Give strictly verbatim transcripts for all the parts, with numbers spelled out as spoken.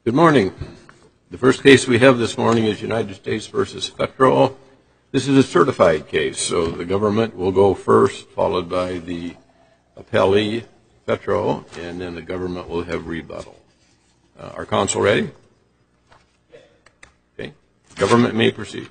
Good morning. The first case we have this morning is United States v. Fetro. This is a certified case, so the government will go first, followed by the appellee, Fetro, and then the government will have rebuttal. Uh, are counsel ready? Okay. Government may proceed.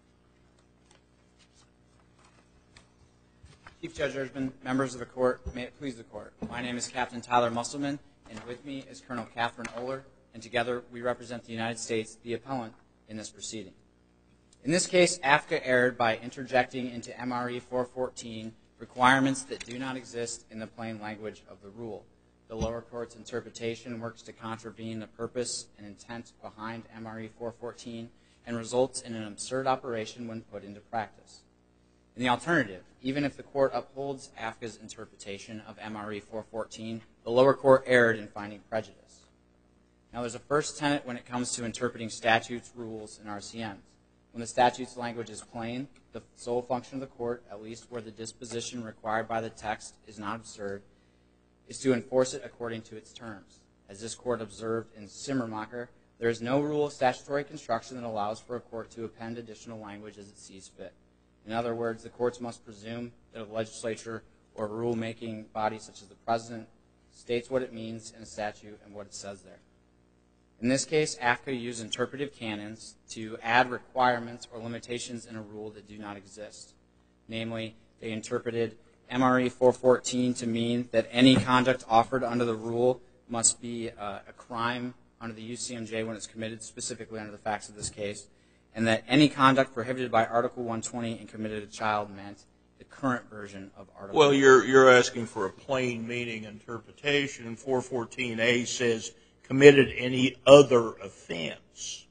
Chief Judge Ershman, members of the court, may it please the court. My name is Captain Tyler Musselman, and with me is Colonel Catherine Oler, and together we represent the United States, the appellant, in this proceeding. In this case, A F C A erred by interjecting into M R E four fourteen requirements that do not exist in the plain language of the rule. The lower court's interpretation works to contravene the purpose and intent behind M R E four fourteen and results in an absurd operation when put into practice. In the alternative, even if the court upholds A F C A's interpretation of M R E four fourteen, the lower court erred in finding prejudice. Now, there's a first tenet when it comes to interpreting statutes, rules, and R C Ms. When the statute's language is plain, the sole function of the court, at least where the disposition required by the text is not absurd, is to enforce it according to its terms. As this court observed in Simmermacher, there is no rule of statutory construction that allows for a court to append additional language as it sees fit. In other words, the courts must presume that a legislature or a rule-making body such as the president states what it means in a statute and what it says there. In this case, A F C A used interpretive canons to add requirements or limitations in a rule that do not exist. Namely, they interpreted M R E four fourteen to mean that any conduct offered under the rule must be uh, a crime under the U C M J when it's committed, specifically under the facts of this case, and that any conduct prohibited by Article one twenty and committed to a child meant the current version of Article Well, you're, you're asking for a plain meaning interpretation, and four fourteen A says committed any other offense.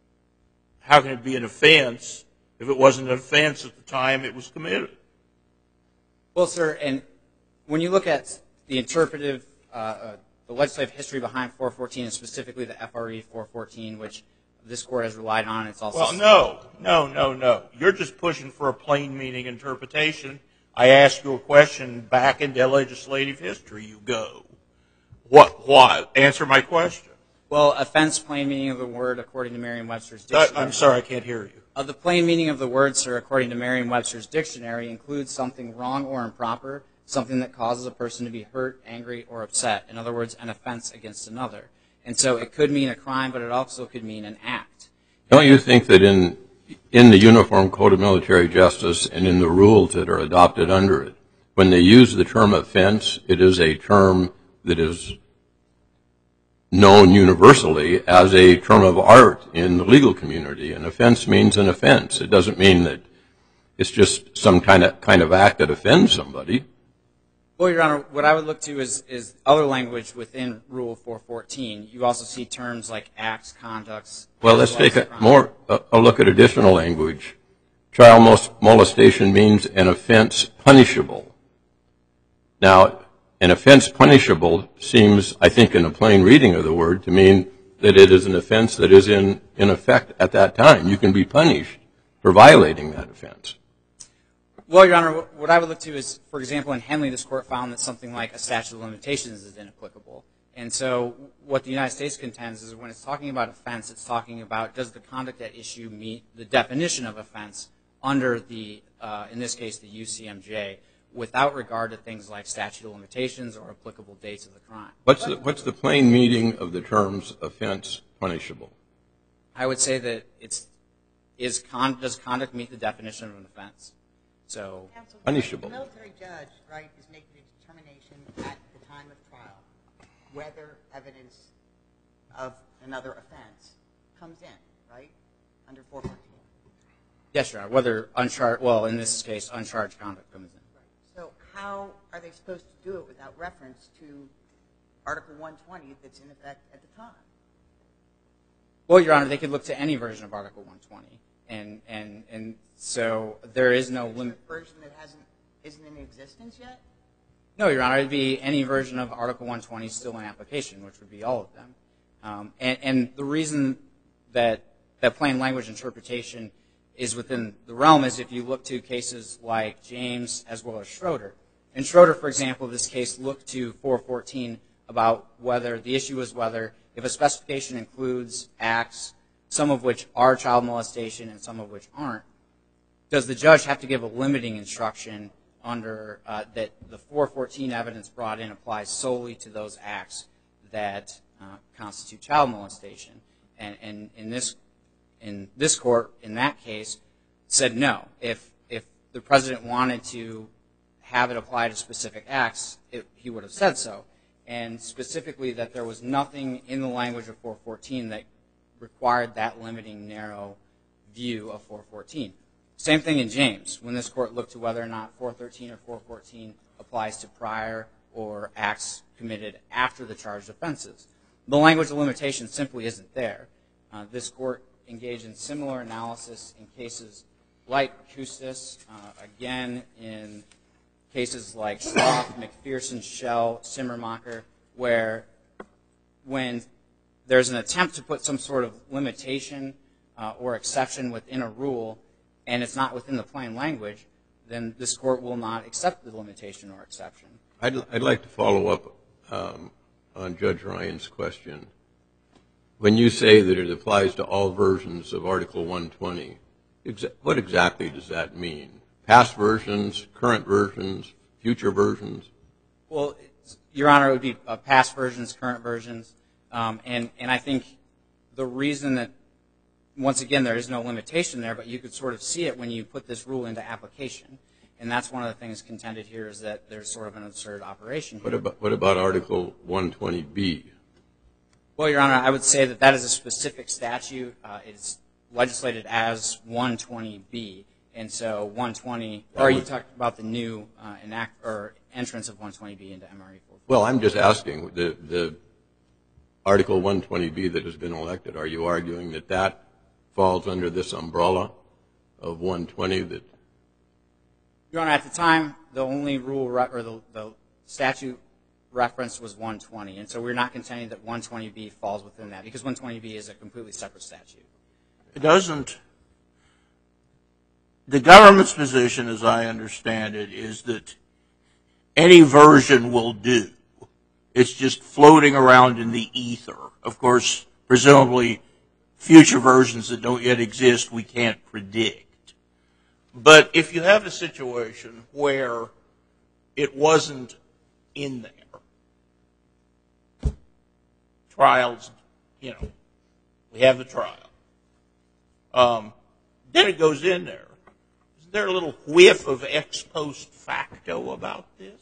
How can it be an offense if it wasn't an offense at the time it was committed? Well, sir, and when you look at the interpretive, uh, uh, the legislative history behind four fourteen, and specifically the F R E four fourteen, which this court has relied on, it's also... Well, no, no, no, no. You're just pushing for a plain meaning interpretation. I ask you a question, back into legislative history you go. What? Why? Answer my question. Well, offense, plain meaning of the word, according to Merriam-Webster's dictionary. I'm sorry, I can't hear you. Uh, the plain meaning of the word, sir, according to Merriam-Webster's dictionary, includes something wrong or improper, something that causes a person to be hurt, angry, or upset. In other words, an offense against another. And so it could mean a crime, but it also could mean an act. Don't you think that in in the Uniform Code of Military Justice and in the rules that are adopted under it, when they use the term offense, it is a term that is known universally as a term of art in the legal community. An offense means an offense. It doesn't mean that it's just some kind of kind of act that offends somebody. Well, Your Honor, what I would look to is, is other language within Rule four fourteen. You also see terms like acts, conducts. Well, let's take a more a, a look at additional language. Child molestation means an offense punishable. Now, an offense punishable seems, I think, in a plain reading of the word, to mean that it is an offense that is in, in effect at that time. You can be punished for violating that offense. Well, Your Honor, what I would look to is, for example, in Henley, this court found that something like a statute of limitations is inapplicable. And so what the United States contends is when it's talking about offense, it's talking about does the conduct at issue meet the definition of offense under the, uh, in this case, the U C M J, without regard to things like statute of limitations or applicable dates of the crime. What's the, what's the plain meaning of the terms offense punishable? I would say that it's, is con, does conduct meet the definition of an offense? So, Counsel, punishable. The military judge, right, is making a determination at the time of trial whether evidence of another offense comes in, right, under four fourteen. yes, Your Honor, whether uncharged, well, in this case, uncharged conduct comes in. So how are they supposed to do it without reference to Article one twenty that's in effect at the time? Well, Your Honor, they could look to any version of Article one twenty, and and and so there is no limit. A version that hasn't isn't in existence yet? No, Your Honor, it'd be any version of Article one twenty still in application, which would be all of them. Um, and, and the reason that that plain language interpretation is within the realm is if you look to cases like James as well as Schroeder. In Schroeder, for example, this case looked to four fourteen about whether the issue was whether if a specification includes acts, some of which are child molestation and some of which aren't, does the judge have to give a limiting instruction under uh, that the four fourteen evidence brought in applies solely to those acts that uh, constitute child molestation? And, and in this in this court, in that case, said no. If if the president wanted to have it apply to specific acts, it, he would have said so. And specifically that there was nothing in the language of four fourteen that required that limiting narrow view of four fourteen. Same thing in James, when this court looked to whether or not four thirteen or four fourteen applies to prior or acts committed after the charged offenses. The language of limitation simply isn't there. Uh, this court engaged in similar analysis in cases like Custis, uh, again in cases like Sloth, McPherson, Shell, Simmermacher, where when there's an attempt to put some sort of limitation uh, or exception within a rule and it's not within the plain language, then this court will not accept the limitation or exception. I'd, I'd like to follow up um, on Judge Ryan's question. When you say that it applies to all versions of Article one twenty, exa- what exactly does that mean? Past versions, current versions, future versions? Well, Your Honor, it would be uh, past versions, current versions, um, and, and I think the reason that, once again, there is no limitation there, but you could sort of see it when you put this rule into application, and that's one of the things contended here is that there's sort of an absurd operation here. What about, what about Article one twenty B? Well, Your Honor, I would say that that is a specific statute. Uh, it's legislated as one twenty B. And so one twenty, or you talked about the new uh, enact or entrance of one twenty B into M R E four forty. Well, I'm just asking, the, the Article one twenty B that has been elected, are you arguing that that falls under this umbrella of one twenty? That Your Honor, at the time, the only rule re- or the, the statute reference was one twenty, and so we're not contending that one twenty B falls within that because one twenty B is a completely separate statute. It doesn't. The government's position, as I understand it, is that any version will do. It's just floating around in the ether. Of course, presumably, future versions that don't yet exist we can't predict. But if you have a situation where it wasn't in there, trials, you know, we have the trial. Um, then it goes in there. Is there a little whiff of ex post facto about this?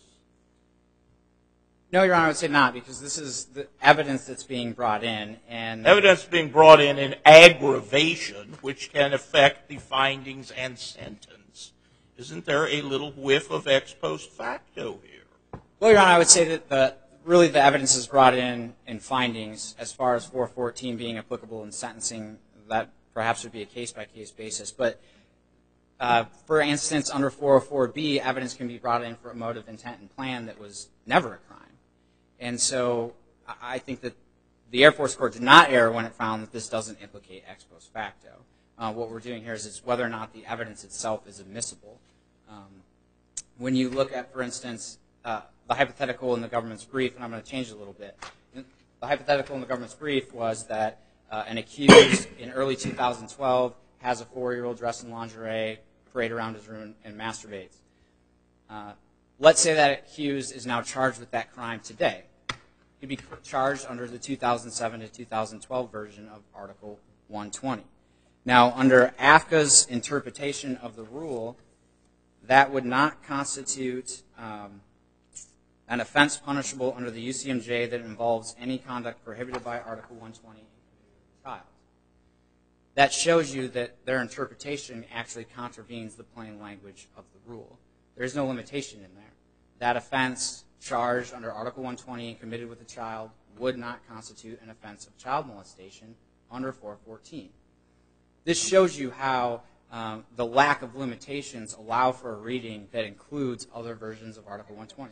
No, Your Honor, I would say not, because this is the evidence that's being brought in. And evidence being brought in in aggravation, which can affect the findings and sentence. Isn't there a little whiff of ex post facto here? Well, Your Honor, I would say that the, really the evidence is brought in in findings as far as four fourteen being applicable in sentencing. That perhaps would be a case-by-case basis. But uh, for instance, under four oh four B, evidence can be brought in for a motive, intent, and plan that was never a crime. And so I think that the Air Force Court did not err when it found that this doesn't implicate ex post facto. Uh, what we're doing here is, is whether or not the evidence itself is admissible. Um, when you look at, for instance, uh, the hypothetical in the government's brief, and I'm going to change it a little bit. The hypothetical in the government's brief was that uh, an accused in early two thousand twelve has a four-year-old dressed in lingerie, parade around his room, and masturbates. Uh, let's say that accused is now charged with that crime today. He'd be charged under the two thousand seven to two thousand twelve version of Article one twenty. Now, under A F C A's interpretation of the rule, that would not constitute um, an offense punishable under the U C M J that involves any conduct prohibited by Article one twenty child. That shows you that their interpretation actually contravenes the plain language of the rule. There is no limitation in there. That offense charged under Article one twenty and committed with a child would not constitute an offense of child molestation under four fourteen. This shows you how um, the lack of limitations allow for a reading that includes other versions of Article one twenty.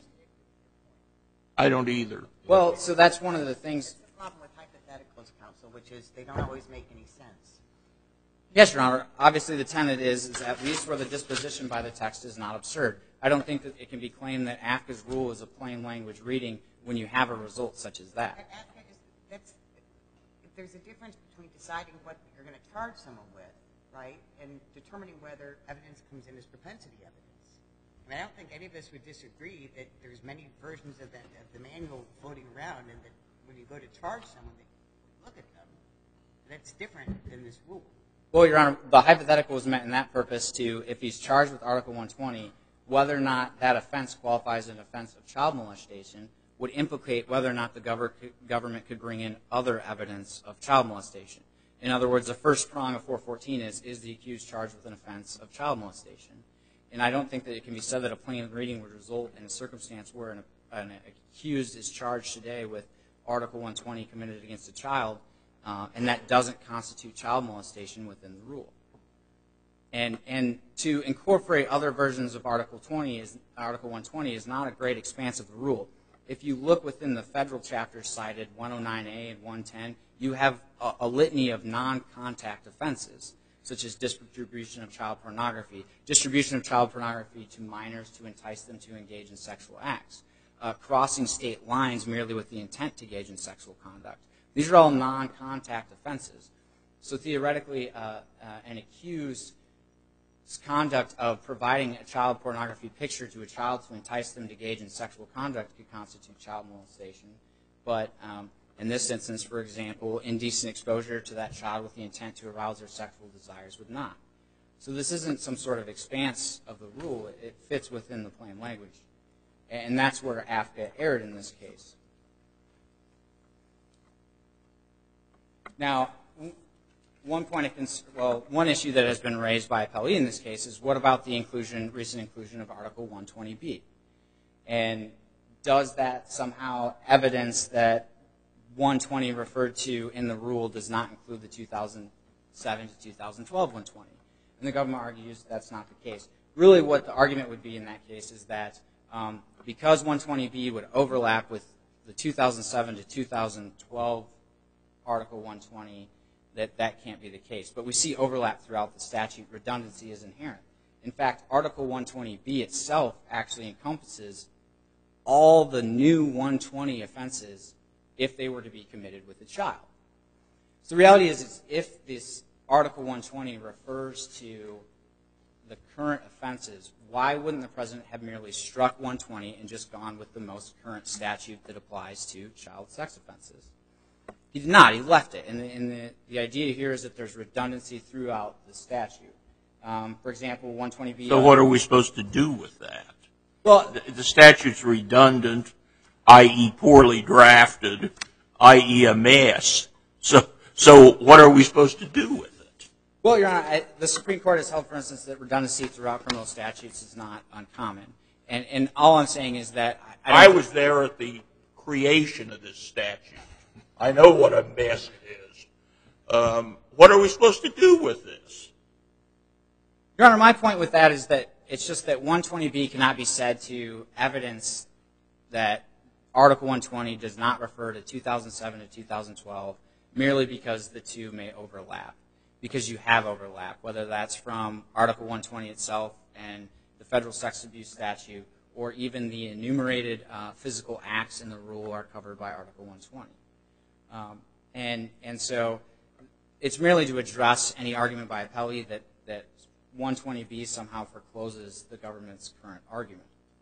I don't either. Well, so that's one of the things. The problem with hypotheticals, counsel, which is they don't always make any sense. Yes, Your Honor. Obviously, the tenet is, is at least where the disposition by the text is not absurd. I don't think that it can be claimed that A F C A's rule is a plain language reading when you have a result such as that. A F C A is, that's, there's a difference between deciding what you're going to charge someone with, right, and determining whether evidence comes in as propensity evidence. I mean, I don't think any of us would disagree that there's many versions of, that, of the manual floating around, and that when you go to charge someone, they look at them. That's different than this rule. Well, Your Honor, the hypothetical was meant in that purpose to, if he's charged with Article one twenty, whether or not that offense qualifies as an offense of child molestation would implicate whether or not the gover- government could bring in other evidence of child molestation. In other words, the first prong of four fourteen is, is the accused charged with an offense of child molestation? And I don't think that it can be said that a plain reading would result in a circumstance where an, an accused is charged today with Article one twenty committed against a child, uh, and that doesn't constitute child molestation within the rule. And and to incorporate other versions of Article twenty is Article one twenty is not a great expanse of the rule. If you look within the federal chapters cited, one oh nine A and one ten, you have a, a litany of non-contact offenses, such as distribution of child pornography, distribution of child pornography to minors to entice them to engage in sexual acts, uh, crossing state lines merely with the intent to engage in sexual conduct. These are all non-contact offenses. So theoretically, uh, uh, an accused conduct of providing a child pornography picture to a child to entice them to engage in sexual conduct could constitute child molestation. But um, in this instance, for example, indecent exposure to that child with the intent to arouse their sexual desires would not. So this isn't some sort of expanse of the rule. It fits within the plain language. And that's where A F C A erred in this case. Now, One point of cons- well, one issue that has been raised by appellee in this case is what about the inclusion, recent inclusion of Article one twenty B? And does that somehow evidence that one twenty referred to in the rule does not include the two thousand seven to two thousand twelve one twenty? And the government argues that's not the case. Really what the argument would be in that case is that um, because one twenty B would overlap with the two thousand seven to two thousand twelve Article one twenty, that that can't be the case. But we see overlap throughout the statute. Redundancy is inherent. In fact, Article one twenty B itself actually encompasses all the new one twenty offenses if they were to be committed with a child. So the reality is, is if this Article one twenty refers to the current offenses, why wouldn't the president have merely struck one twenty and just gone with the most current statute that applies to child sex offenses? He did not. He left it. And, the, and the, the idea here is that there's redundancy throughout the statute. Um, for example, one twenty B. So what are we supposed to do with that? Well, the, the statute's redundant, that is poorly drafted, that is a mess. So, so what are we supposed to do with it? Well, Your Honor, I, the Supreme Court has held, for instance, that redundancy throughout criminal statutes is not uncommon. And, and all I'm saying is that I, I was there at the creation of this statute. I know what a mess it is. Um, what are we supposed to do with this? Your Honor, my point with that is that it's just that one twenty B cannot be said to evidence that Article one twenty does not refer to two thousand seven to two thousand twelve merely because the two may overlap, because you have overlap, whether that's from Article one twenty itself and the federal sex abuse statute, or even the enumerated uh, physical acts in the rule are covered by Article one twenty. Um, and and so it's merely to address any argument by appellee that, that one twenty B somehow forecloses the government's current argument.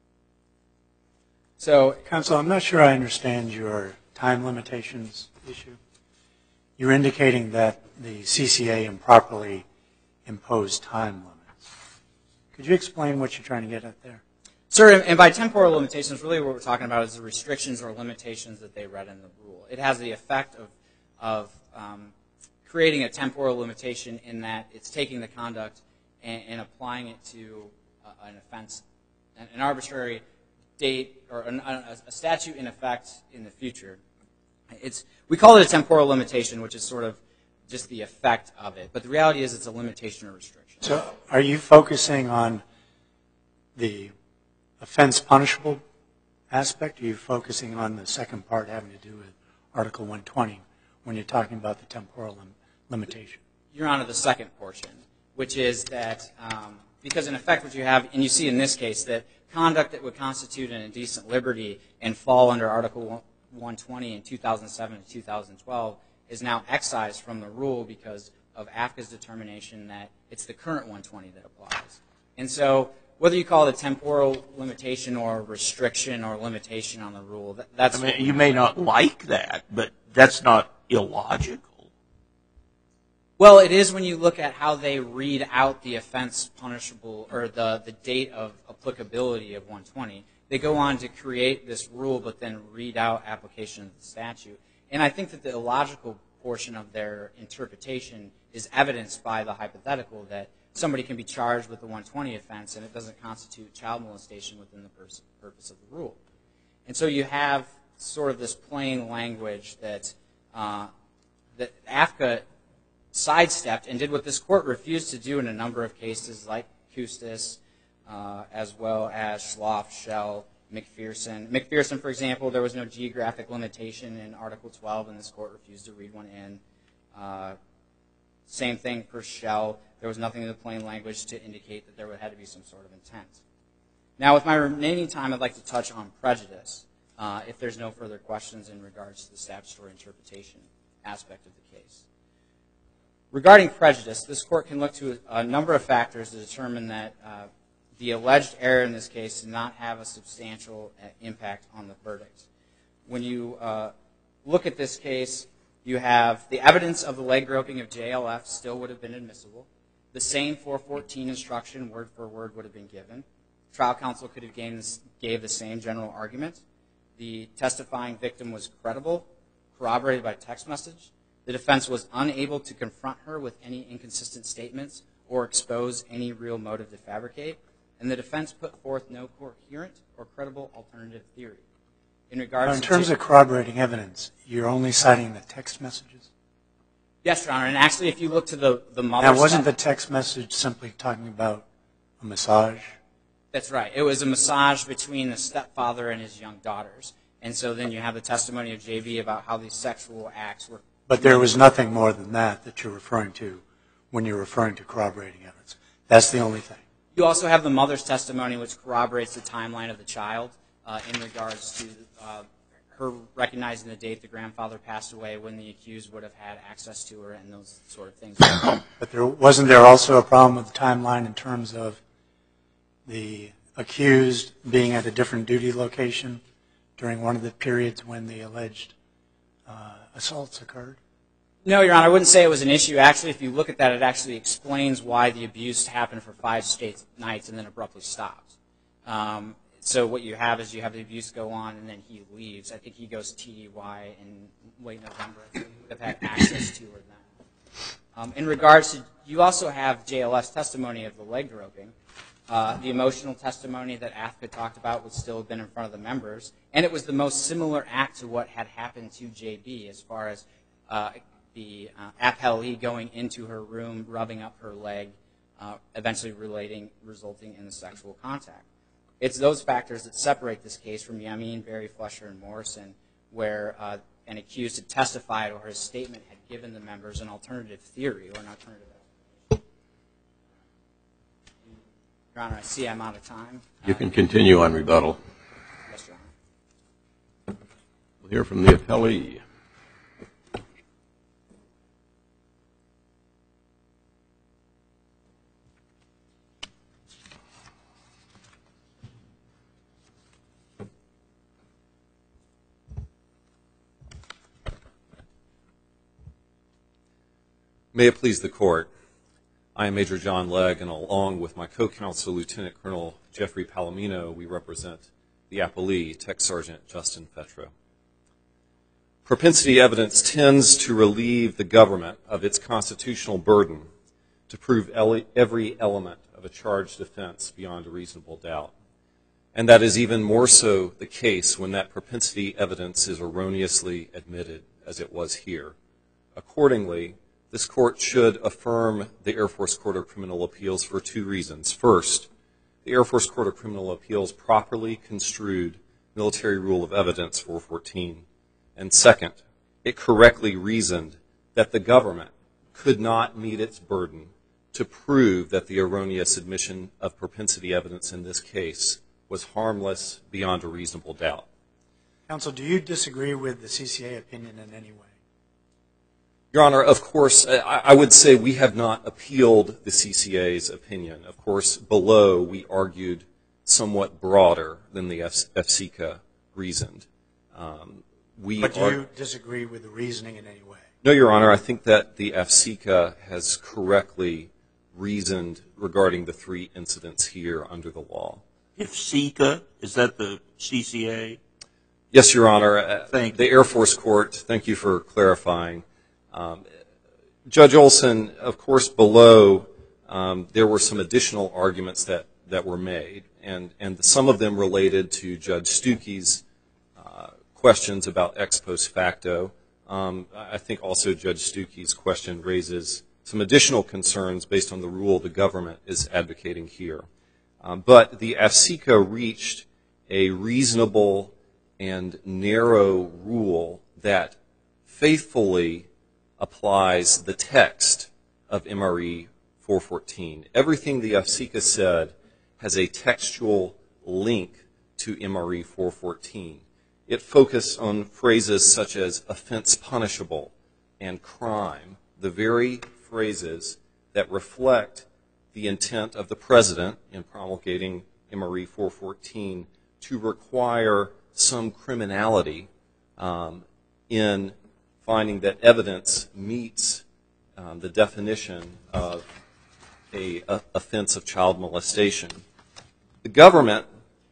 So, Counsel, I'm not sure I understand your time limitations issue. You're indicating that the C C A improperly imposed time limits. Could you explain what you're trying to get at there? Sir, and by temporal limitations, really what we're talking about is the restrictions or limitations that they read in the rule. It has the effect of, of um, creating a temporal limitation in that it's taking the conduct and, and applying it to uh, an offense, an, an arbitrary date or an, a, a statute in effect in the future. It's, we call it a temporal limitation, which is sort of just the effect of it. But the reality is it's a limitation or restriction. So are you focusing on the offense punishable aspect, or are you focusing on the second part having to do with Article one twenty when you're talking about the temporal lim- limitation? Your Honor, the second portion, which is that um, because in effect what you have, and you see in this case, that conduct that would constitute an indecent liberty and fall under Article one twenty in two thousand seven to two thousand twelve is now excised from the rule because of A F C A's determination that it's the current one twenty that applies. And so whether you call it a temporal limitation or restriction or limitation on the rule, that, that's... I mean, you may not like that, but that's not illogical. Well, it is when you look at how they read out the offense punishable, or the, the date of applicability of one twenty. They go on to create this rule, but then read out application of the statute. And I think that the illogical portion of their interpretation is evidenced by the hypothetical that somebody can be charged with the one twenty offense and it doesn't constitute child molestation within the pers- purpose of the rule. And so you have sort of this plain language that, uh, that A F C A sidestepped and did what this court refused to do in a number of cases like Custis, uh, as well as Schloff, Schell, McPherson. McPherson, for example, there was no geographic limitation in Article twelve, and this court refused to read one in. Uh, same thing for Schell. There was nothing in the plain language to indicate that there had to be some sort of intent. Now, with my remaining time, I'd like to touch on prejudice, uh, if there's no further questions in regards to the statutory interpretation aspect of the case. Regarding prejudice, this court can look to a number of factors to determine that uh, the alleged error in this case did not have a substantial impact on the verdict. When you uh, look at this case, you have the evidence of the leg groping of J L F still would have been admissible. The same four fourteen instruction, word for word, would have been given. Trial counsel could have gave, gave the same general argument. The testifying victim was credible, corroborated by text message. The defense was unable to confront her with any inconsistent statements or expose any real motive to fabricate. And the defense put forth no coherent or credible alternative theory. In regards now, in terms to, of corroborating evidence, you're only citing the text messages? Yes, Your Honor. And actually, if you look to the, the mother's... Now, wasn't the text message simply talking about a massage? That's right. It was a massage between the stepfather and his young daughters. And so then you have the testimony of J B about how these sexual acts were... But there was nothing more than that that you're referring to when you're referring to corroborating evidence. That's the only thing. You also have the mother's testimony, which corroborates the timeline of the child uh, in regards to uh, her recognizing the date the grandfather passed away, when the accused would have had access to her, and those sort of things. But there wasn't there also a problem with the timeline in terms of the accused being at a different duty location during one of the periods when the alleged uh, assaults occurred? No, Your Honor, I wouldn't say it was an issue. Actually, if you look at that, it actually explains why the abuse happened for five straight nights and then abruptly stopped. Um, so what you have is you have the abuse go on and then he leaves. I think he goes T D Y in late November. He would have had access to her then. Um, in regards to, you also have J L F's testimony of the leg groping. Uh, the emotional testimony that A F C A talked about would still have been in front of the members, and it was the most similar act to what had happened to J B as far as uh, the uh, appellee going into her room, rubbing up her leg, uh, eventually relating, resulting in the sexual contact. It's those factors that separate this case from Yamin, Berry, Fletcher, and Morrison, where uh, an accused had testified or his statement had given the members an alternative theory or an alternative explanation. Your Honor, I see I'm out of time. You can continue on rebuttal. Yes, Your Honor. We'll hear from the appellee. May it please the Court, I am Major John Legg, and along with my co-counsel, Lieutenant Colonel Jeffrey Palomino, we represent the appellee, Tech Sergeant Justin Petro. Propensity evidence tends to relieve the government of its constitutional burden to prove every element of a charged offense beyond a reasonable doubt. And that is even more so the case when that propensity evidence is erroneously admitted, as it was here. Accordingly, this Court should affirm the Air Force Court of Criminal Appeals for two reasons. First, the Air Force Court of Criminal Appeals properly construed Military Rule of Evidence four fourteen. And second, it correctly reasoned that the government could not meet its burden to prove that the erroneous admission of propensity evidence in this case was harmless beyond a reasonable doubt. Counsel, do you disagree with the C C A opinion in any way? Your Honor, of course, I, I would say we have not appealed the C C A's opinion. Of course, below we argued somewhat broader than the F C C A reasoned. Um, we But do are, you disagree with the reasoning in any way? No, Your Honor. I think that the F C C A has correctly reasoned regarding the three incidents here under the law. F C C A, is that the C C A? Yes, Your Honor. Uh, Thank the you. Air Force Court, thank you for clarifying. Um, Judge Olson, of course, below um, there were some additional arguments that, that were made, and, and some of them related to Judge Stuckey's uh, questions about ex post facto. Um, I think also Judge Stuckey's question raises some additional concerns based on the rule the government is advocating here. Um, but the F C C A reached a reasonable and narrow rule that faithfully applies the text of M R E four fourteen. Everything the F C C A said has a textual link to M R E four fourteen. It focused on phrases such as offense punishable and crime, the very phrases that reflect the intent of the President in promulgating M R E four fourteen to require some criminality um, in finding that evidence meets um, the definition of a, a offense of child molestation. The government,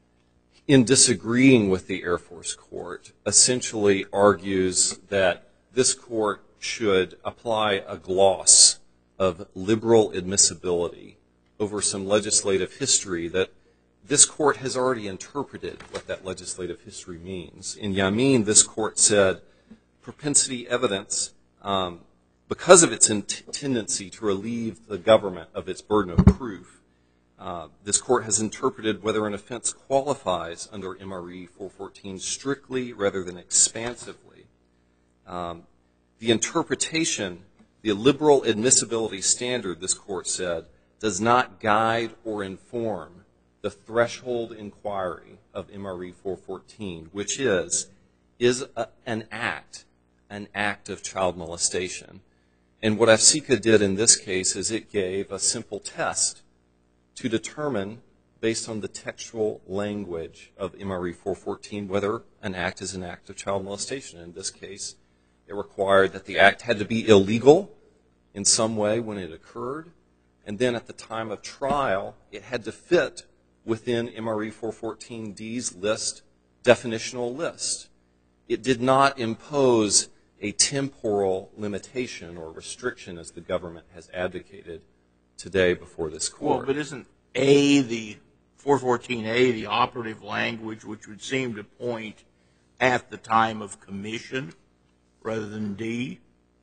in disagreeing with the Air Force Court, essentially argues that this court should apply a gloss of liberal admissibility over some legislative history that this court has already interpreted what that legislative history means. In Yamin, this court said propensity evidence, um, because of its in- tendency to relieve the government of its burden of proof, uh, this court has interpreted whether an offense qualifies under M R E four fourteen strictly rather than expansively. Um, the interpretation, the liberal admissibility standard, this court said, does not guide or inform the threshold inquiry of M R E four fourteen, which is, is a, an act, an act of child molestation. And what F C C A did in this case is it gave a simple test to determine, based on the textual language of M R E four fourteen, whether an act is an act of child molestation. In this case, it required that the act had to be illegal in some way when it occurred, and then at the time of trial, it had to fit within M R E four fourteen D's list, definitional list. It did not impose a temporal limitation or restriction as the government has advocated today before this court. Well, but isn't A, the four fourteen A, the operative language, which would seem to point at the time of commission rather than D?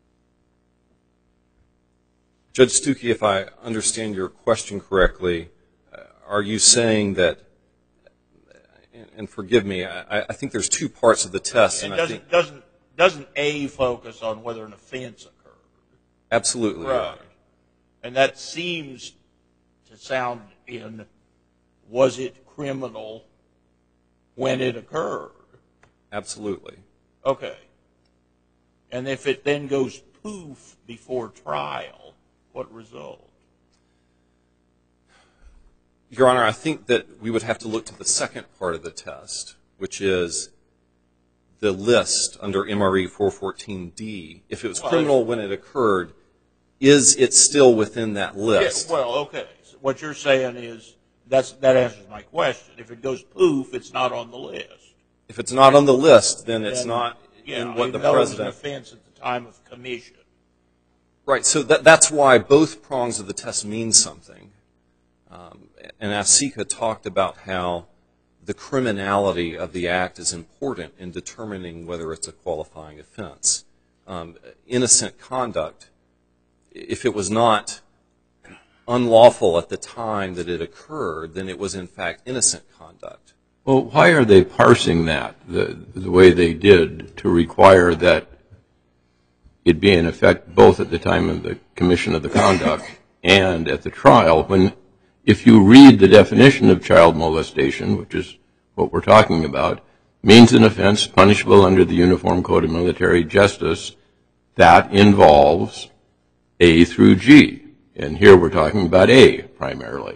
Judge Stuckey, if I understand your question correctly, uh, are you saying that, and, and forgive me, I, I think there's two parts of the test. And and doesn't, I think, doesn't, doesn't A focus on whether an offense occurred? absolutely. Your Right. Honor. And that seems to sound in, was it criminal when it occurred? Absolutely. Okay. And if it then goes poof before trial, what result? Your Honor, I think that we would have to look to the second part of the test, which is the list under M R E four fourteen D. If it was criminal when it occurred, is it still within that list? Yeah, well, okay. So what you're saying is that's, that answers my question. If it goes poof, it's not on the list. If it's not on the list, then it's Then, not yeah, in what even the though it was an president. offense at the time of commission. Right. So that, that's why both prongs of the test mean something. Um, and F C C A talked about how the criminality of the act is important in determining whether it's a qualifying offense. Um, innocent conduct, if it was not unlawful at the time that it occurred, then it was in fact innocent conduct. Well, why are they parsing that the, the way they did to require that it be in effect both at the time of the commission of the conduct and at the trial, when if you read the definition of child molestation, which is what we're talking about, means an offense punishable under the Uniform Code of Military Justice that involves A through G. And here we're talking about A primarily.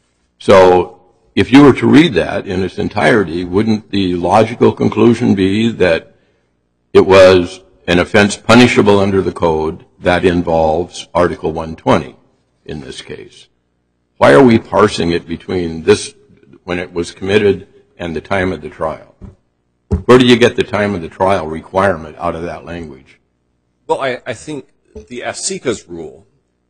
So if you were to read that in its entirety, wouldn't the logical conclusion be that it was an offense punishable under the code that involves Article one twenty in this case? Why are we parsing it between this, when it was committed, and the time of the trial? Where do you get the time of the trial requirement out of that language? Well, I, I think the AFSICA's rule,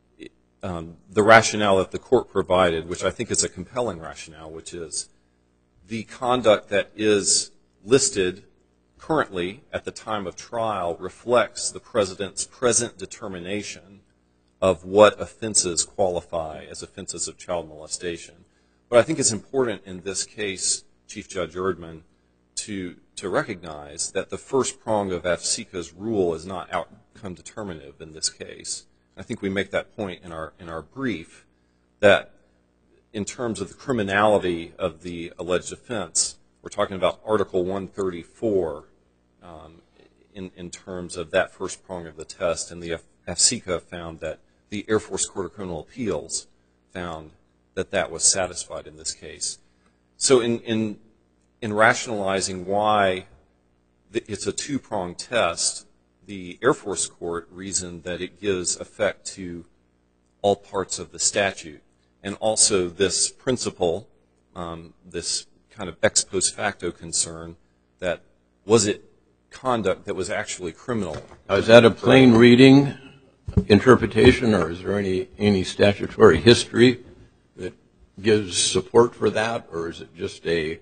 um, the rationale that the court provided, which I think is a compelling rationale, which is the conduct that is listed currently at the time of trial reflects the president's present determination of what offenses qualify as offenses of child molestation. But I think it's important in this case, Chief Judge Erdman, to, to recognize that the first prong of AFSICA's rule is not outcome determinative in this case. I think we make that point in our, in our brief, that in terms of the criminality of the alleged offense, we're talking about Article one thirty-four um, in, in terms of that first prong of the test, and the AFSICA found that the Air Force Court of Criminal Appeals found that that was satisfied in this case. So in, in, in rationalizing why it's a two-pronged test, the Air Force Court reasoned that it gives effect to all parts of the statute, and also this principle, um, this kind of ex post facto concern, that was it conduct that was actually criminal. Now, is that a plain reading interpretation, or is there any, any statutory history that gives support for that, or is it just a,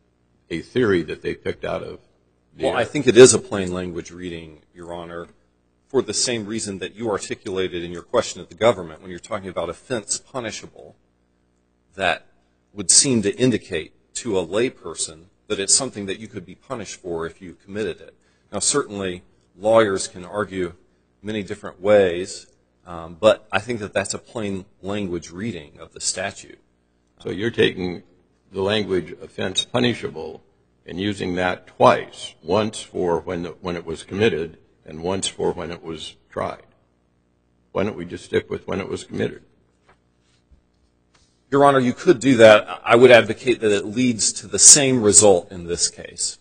a theory that they picked out of the Well, air? I think it is a plain language reading, Your Honor, for the same reason that you articulated in your question of the government when you're talking about offense punishable, that would seem to indicate to a layperson that it's something that you could be punished for if you committed it. Now, certainly, lawyers can argue many different ways, um, but I think that that's a plain language reading of the statute. So you're taking the language offense punishable and using that twice, once for when, the, when it was committed and once for when it was tried. Why don't we just stick with when it was committed? Your Honor, you could do that. I would advocate that it leads to the same result in this case.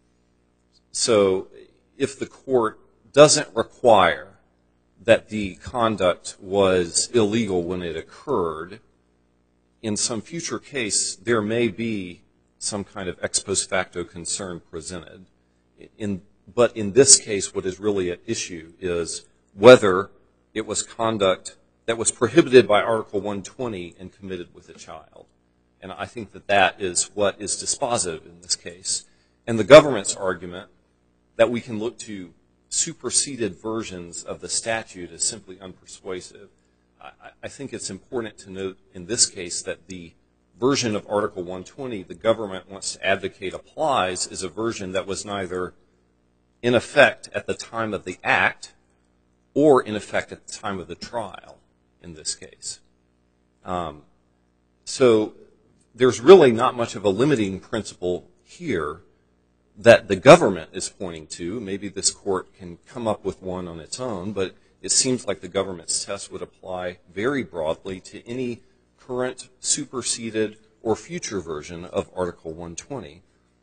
So if the court doesn't require that the conduct was illegal when it occurred, in some future case, there may be some kind of ex post facto concern presented. In, but in this case, what is really at issue is whether it was conduct that was prohibited by Article one twenty and committed with a child. And I think that that is what is dispositive in this case. And the government's argument that we can look to superseded versions of the statute is simply unpersuasive. I, I think it's important to note in this case that the version of Article one twenty the government wants to advocate applies is a version that was neither in effect at the time of the act or in effect at the time of the trial in this case. Um, so there's really not much of a limiting principle here that the government is pointing to. Maybe this court can come up with one on its own, but it seems like the government's test would apply very broadly to any current, superseded, or future version of Article one twenty.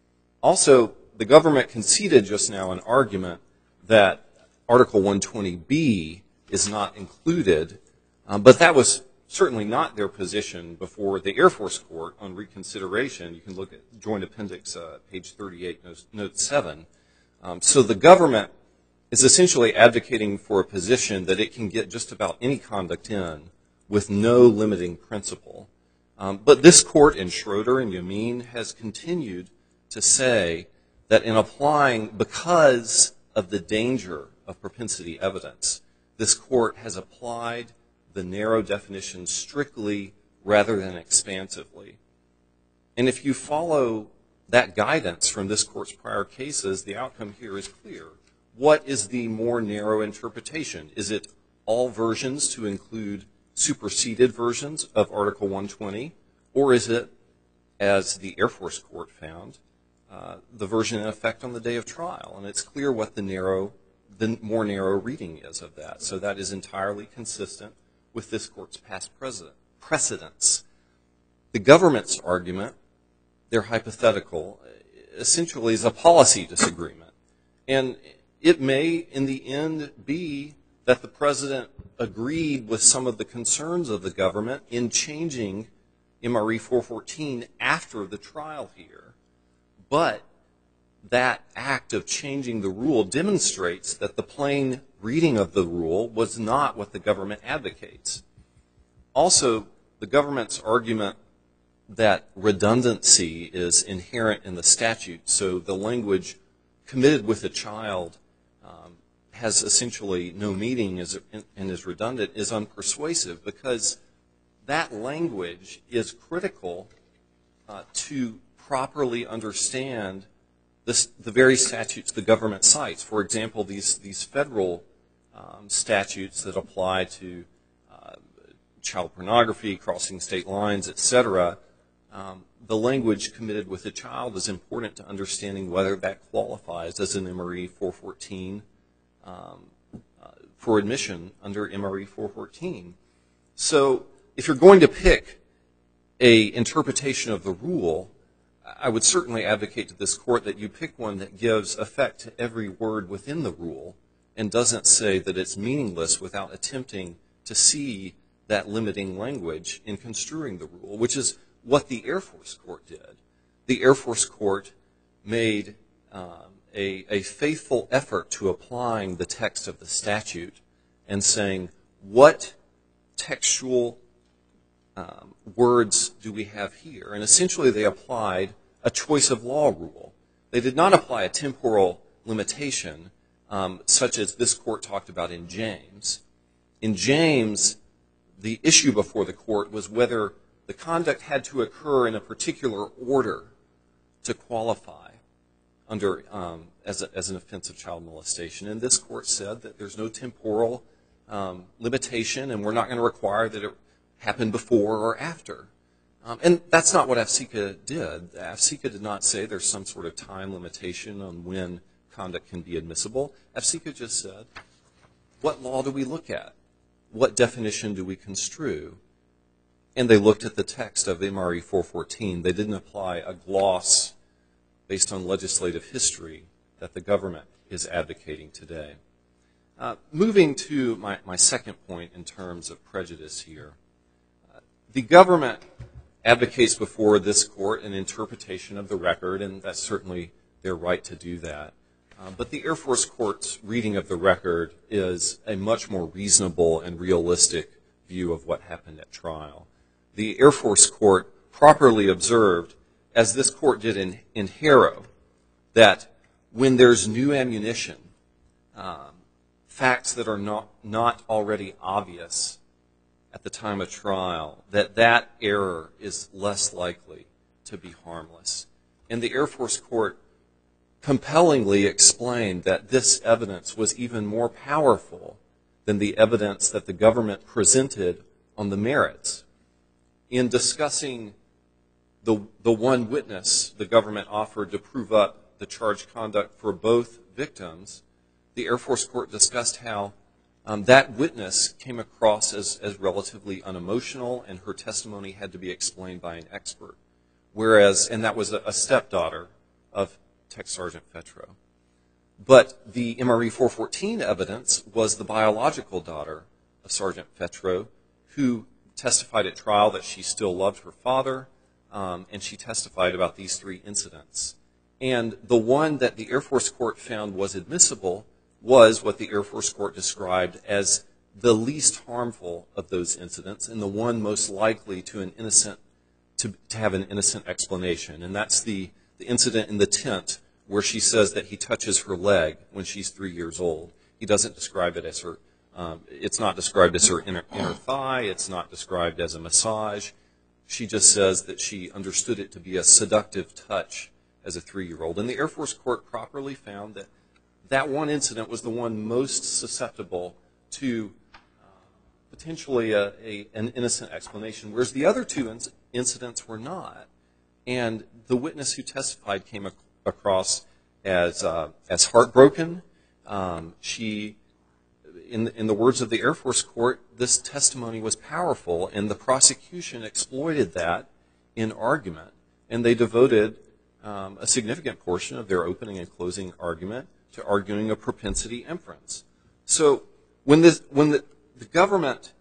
Also, the government conceded just now an argument that Article one twenty B is not included, um, but that was certainly not their position before the Air Force Court on reconsideration. You can look at Joint Appendix, uh, page thirty-eight, note seven. Um, so the government is essentially advocating for a position that it can get just about any conduct in with no limiting principle. Um, but this court in Schroeder and Yameen has continued to say that in applying, because of the danger of propensity evidence, this court has applied the narrow definition strictly rather than expansively. And if you follow that guidance from this court's prior cases, the outcome here is clear. What is the more narrow interpretation? Is it all versions to include superseded versions of Article one twenty, or is it, as the Air Force Court found, uh, the version in effect on the day of trial? And it's clear what the narrow the more narrow reading is of that. So that is entirely consistent with this court's past precedents. The government's argument, their hypothetical, essentially is a policy disagreement. And it may, in the end, be that the president agreed with some of the concerns of the government in changing M R E four fourteen after the trial here. But that act of changing the rule demonstrates that the plain reading of the rule was not what the government advocates. Also, the government's argument that redundancy is inherent in the statute, so the language committed with a child um, has essentially no meaning and is redundant, is unpersuasive, because that language is critical uh, to properly understand this, the very statutes the government cites. For example, these, these federal um, statutes that apply to uh, child pornography, crossing state lines, et cetera, um, the language committed with a child is important to understanding whether that qualifies as an M R E four fourteen um, uh, for admission under M R E four fourteen. So if you're going to pick a interpretation of the rule, I would certainly advocate to this court that you pick one that gives effect to every word within the rule and doesn't say that it's meaningless without attempting to see that limiting language in construing the rule, which is what the Air Force Court did. The Air Force Court made um, a, a faithful effort to applying the text of the statute and saying, what textual um, words do we have here? And essentially they applied a choice of law rule. They did not apply a temporal limitation um, such as this court talked about in James. In James, the issue before the court was whether the conduct had to occur in a particular order to qualify under um, as, a, as an offense of child molestation. And this court said that there's no temporal um, limitation, and we're not going to require that it happen before or after. Um, and that's not what AFSECA did. AFSECA did not say there's some sort of time limitation on when conduct can be admissible. AFSECA just said, what law do we look at? What definition do we construe? And they looked at the text of M R E four fourteen. They didn't apply a gloss based on legislative history that the government is advocating today. Uh, moving to my, my second point in terms of prejudice here. Uh, the government advocates before this court an interpretation of the record, and that's certainly their right to do that. Uh, but the Air Force Court's reading of the record is a much more reasonable and realistic view of what happened at trial. The Air Force Court properly observed, as this court did in, in Harrow, that when there's new ammunition, um, facts that are not, not already obvious at the time of trial, that that error is less likely to be harmless. And the Air Force Court compellingly explained that this evidence was even more powerful than the evidence that the government presented on the merits. In discussing the, the one witness the government offered to prove up the charged conduct for both victims, the Air Force Court discussed how um, that witness came across as, as relatively unemotional, and her testimony had to be explained by an expert. Whereas, and that was a, a stepdaughter of Tech Sergeant Fetro. But the M R E four fourteen evidence was the biological daughter of Sergeant Fetro, who testified at trial that she still loved her father, um, and she testified about these three incidents. And the one that the Air Force Court found was admissible was what the Air Force Court described as the least harmful of those incidents, and the one most likely to an innocent to, to have an innocent explanation. And that's the, the incident in the tent where she says that he touches her leg when she's three years old. He doesn't describe it as her, um, it's not described as her inner, inner thigh, it's not described as a massage. She just says that she understood it to be a seductive touch as a three-year-old. And the Air Force Court properly found that that one incident was the one most susceptible to uh, potentially a, a, an innocent explanation, whereas the other two inc- incidents were not. And the witness who testified came ac- across as uh, as heartbroken. Um, she, in, in the words of the Air Force Court, this testimony was powerful, and the prosecution exploited that in argument, and they devoted um, a significant portion of their opening and closing argument to arguing a propensity inference. So when, this, when the, the government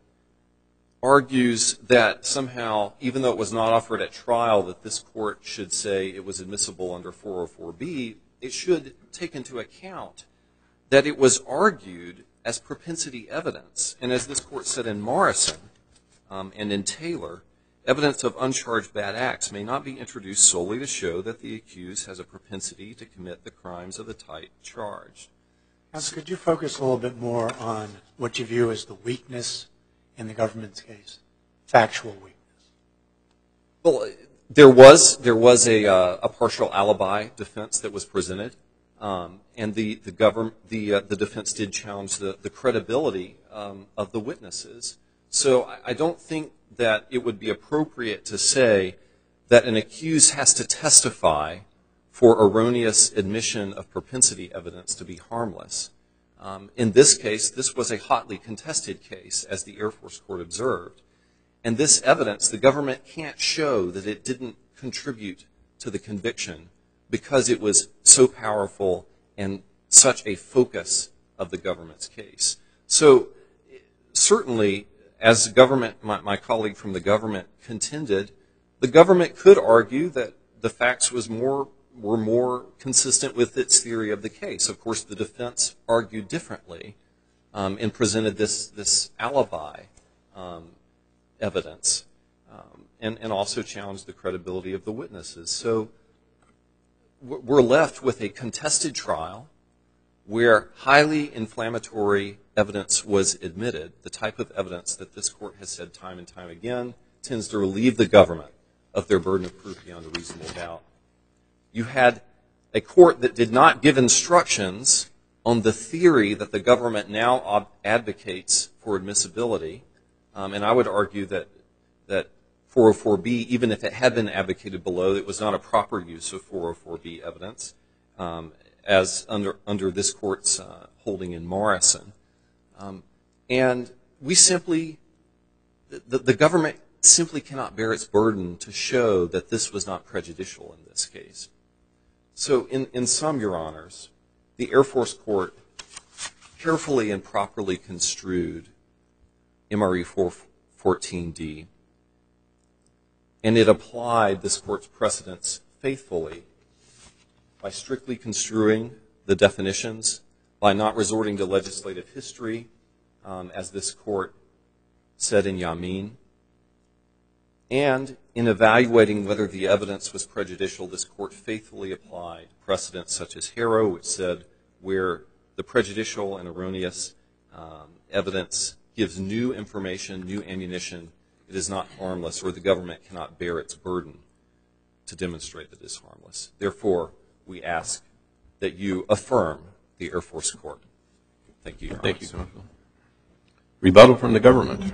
argues that somehow, even though it was not offered at trial, that this court should say it was admissible under four oh four B, it should take into account that it was argued as propensity evidence. And as this court said in Morrison um, and in Taylor, evidence of uncharged bad acts may not be introduced solely to show that the accused has a propensity to commit the crimes of the type charged. Counsel, could you focus a little bit more on what you view as the weakness in the government's case, factual weakness? Well, there was there was a uh, a partial alibi defense that was presented, um, and the the government the uh, the defense did challenge the the credibility um, of the witnesses. So I, I don't think that it would be appropriate to say that an accused has to testify for erroneous admission of propensity evidence to be harmless. Um, in this case, this was a hotly contested case, as the Air Force Court observed. And this evidence, the government can't show that it didn't contribute to the conviction because it was so powerful and such a focus of the government's case. So certainly, as the government, my, my colleague from the government contended, the government could argue that the facts was more were more consistent with its theory of the case. Of course, the defense argued differently um, and presented this this alibi um, evidence um, and, and also challenged the credibility of the witnesses. So we're left with a contested trial where highly inflammatory evidence was admitted, the type of evidence that this court has said time and time again tends to relieve the government of their burden of proof beyond a reasonable doubt. You had a court that did not give instructions on the theory that the government now ob- advocates for admissibility, um, and I would argue that that four oh four B, even if it had been advocated below, it was not a proper use of four oh four B evidence, um, as under under this court's uh, holding in Morrison. Um, and we simply, the, the government simply cannot bear its burden to show that this was not prejudicial in this case. So in, in sum, Your Honors, the Air Force Court carefully and properly construed M R E four fourteen D, and it applied this court's precedents faithfully by strictly construing the definitions, by not resorting to legislative history, um, as this court said in Yamin, and in evaluating whether the evidence was prejudicial, this court faithfully applied precedents such as Harrow, which said where the prejudicial and erroneous um, evidence gives new information, new ammunition, it is not harmless, or the government cannot bear its burden to demonstrate that it is harmless. Therefore, we ask that you affirm the Air Force Court. Thank you, Your Honor. Thank you, Counsel. Rebuttal from the government.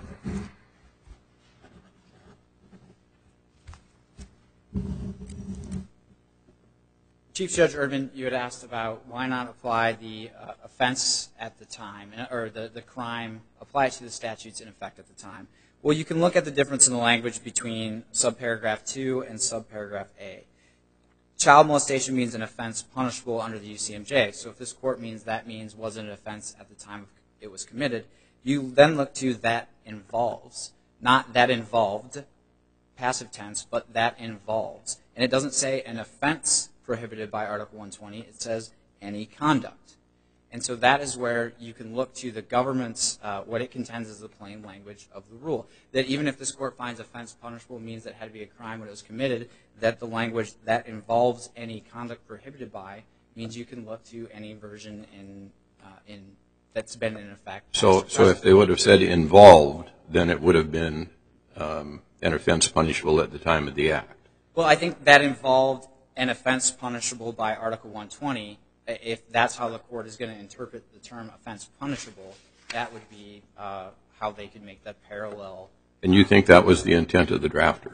Chief Judge Urban, you had asked about why not apply the uh, offense at the time, or the, the crime, apply it to the statutes in effect at the time. Well, you can look at the difference in the language between subparagraph two and subparagraph A. Child molestation means an offense punishable under the U C M J. So if this court means that means wasn't an offense at the time it was committed, you then look to that involves, not that involved, passive tense, but that involves. And it doesn't say an offense prohibited by Article one twenty. It says any conduct. And so that is where you can look to the government's, uh, what it contends is the plain language of the rule. That even if this court finds offense punishable means that it had to be a crime when it was committed, that the language that involves any conduct prohibited by means you can look to any version in uh, in that's been in effect. So, so if they would have said involved, then it would have been um, an offense punishable at the time of the act. Well, I think that involved an offense punishable by Article one twenty. If that's how the court is going to interpret the term offense punishable, that would be uh, how they could make that parallel. And you think that was the intent of the drafters?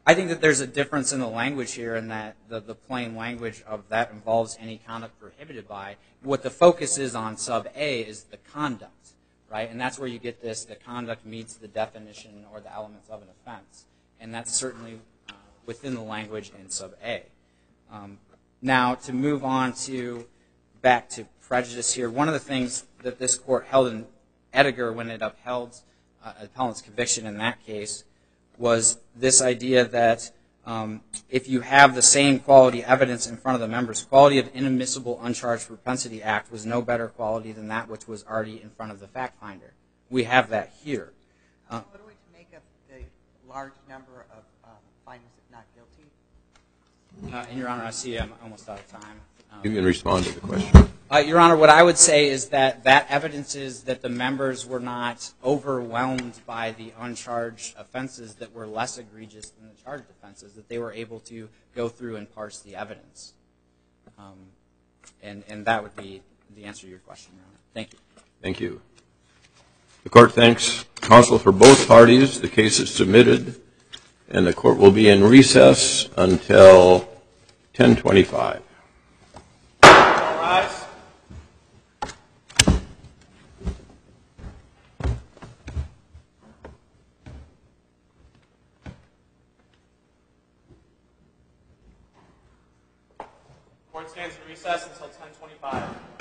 I think that there's a difference in the language here, in that the, the plain language of that involves any conduct prohibited by. What the focus is on sub A is the conduct, right? And that's where you get this, the conduct meets the definition or the elements of an offense. And that's certainly uh, within the language in sub A. Um, now, to move on to, back to prejudice here, one of the things that this court held in Edgar when it upheld uh, appellant's conviction in that case was this idea that um, if you have the same quality evidence in front of the members, quality of inadmissible uncharged propensity act was no better quality than that which was already in front of the fact finder. We have that here. Uh, what are we to make of the large number of um, findings of not guilty? uh, and Your Honor, I see I'm almost out of time. Um, You can respond to the question. Uh, Your Honor, what I would say is that that evidence is that the members were not overwhelmed by the uncharged offenses that were less egregious than the charged offenses, that they were able to go through and parse the evidence. Um, and, and that would be the answer to your question, Your Honor. Thank you. Thank you. The court thanks counsel for both parties. The case is submitted, and the court will be in recess until ten twenty-five. All rise. Court stands in recess until ten twenty-five.